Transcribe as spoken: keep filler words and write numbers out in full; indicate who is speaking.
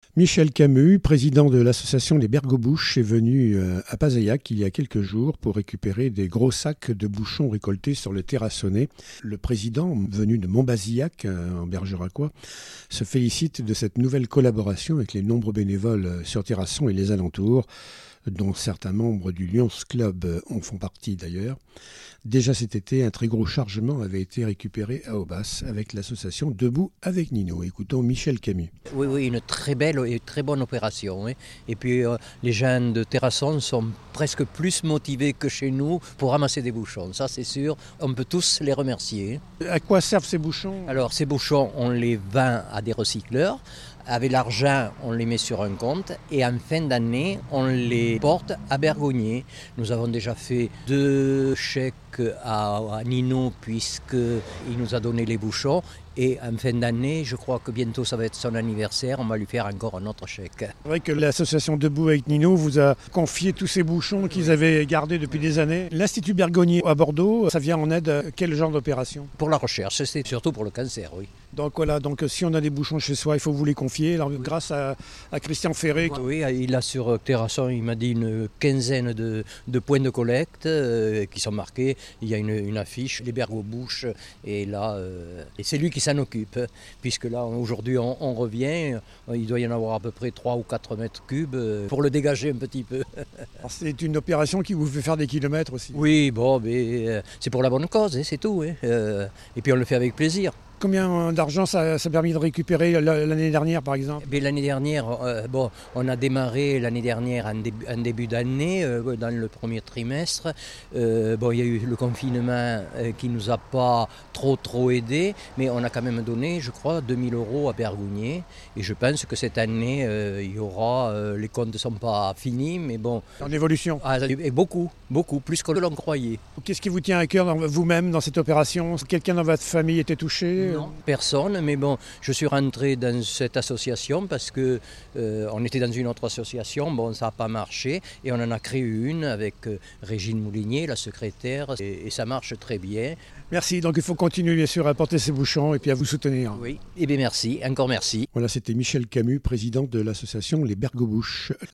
Speaker 1: Michel Camus, président de l'association Les Bergobouches, est venu à Pasayac il y a quelques jours pour récupérer des gros sacs de bouchons récoltés sur le Terrassonnais. Le président, venu de Montbazillac, en Bergeracois, se félicite de cette nouvelle collaboration avec les nombreux bénévoles sur Terrasson et les alentours, dont certains membres du Lions Club en font partie d'ailleurs. Déjà cet été, un très gros chargement avait été récupéré à Aubas avec l'association Debout avec Nino. Écoutons Michel Camus.
Speaker 2: Oui, oui, une très belle et très bonne opération. Hein. Et puis euh, les jeunes de Terrasson sont presque plus motivés que chez nous pour ramasser des bouchons. Ça c'est sûr, on peut tous les remercier.
Speaker 1: À quoi servent ces bouchons ?
Speaker 2: Alors ces bouchons, on les vend à des recycleurs. Avec l'argent, on les met sur un compte et en fin d'année, on les porte à Bergognier. Nous avons déjà fait deux chèques à, à Nino puisqu'il nous a donné les bouchons. Et en fin d'année, je crois que bientôt ça va être son anniversaire, on va lui faire encore un autre chèque.
Speaker 1: C'est vrai que l'association Debout avec Nino vous a confié tous ces bouchons qu'ils avaient gardés depuis des années. L'Institut Bergognier à Bordeaux, ça vient en aide à quel genre d'opération ?
Speaker 2: Pour la recherche, c'est surtout pour le cancer, oui.
Speaker 1: Donc voilà, donc si on a des bouchons chez soi, il faut vous les confier. Alors, grâce à, à Christian Ferré.
Speaker 2: Oui, il a sur Terrasson, il m'a dit une quinzaine de, de points de collecte euh, qui sont marqués. Il y a une, une affiche, les Bergobouches, et là, euh, et c'est lui qui s'en occupe, puisque là, aujourd'hui, on, on revient, il doit y en avoir à peu près trois ou quatre mètres cubes pour le dégager un petit peu.
Speaker 1: Alors, c'est une opération qui vous fait faire des kilomètres aussi.
Speaker 2: Oui, bon, mais euh, c'est pour la bonne cause, hein, c'est tout. Hein, euh, et puis on le fait avec plaisir.
Speaker 1: Combien d'argent ça, ça a permis de récupérer l'année dernière, par exemple ?
Speaker 2: Mais l'année dernière, euh, bon, on a démarré l'année dernière en début, en début d'année, euh, dans le premier trimestre. Euh, bon, il y a eu le confinement euh, qui ne nous a pas trop trop aidé, mais on a quand même donné, je crois, deux mille euros à Bergognier. Et je pense que cette année, euh, il y aura, euh, les comptes ne sont pas finis, mais bon.
Speaker 1: En évolution.
Speaker 2: Ah, et beaucoup, beaucoup, plus que l'on croyait.
Speaker 1: Qu'est-ce qui vous tient à cœur vous-même dans cette opération ? Quelqu'un dans votre famille était touché ?
Speaker 2: Non, personne, mais bon, je suis rentré dans cette association parce que euh, on était dans une autre association, bon, ça n'a pas marché, et on en a créé une avec euh, Régine Moulinier, la secrétaire, et, et ça marche très bien.
Speaker 1: Merci, donc il faut continuer bien sûr à porter ces bouchons et puis à vous soutenir.
Speaker 2: Oui, et bien merci, encore merci.
Speaker 1: Voilà, c'était Michel Camus, président de l'association Les Bergobouches.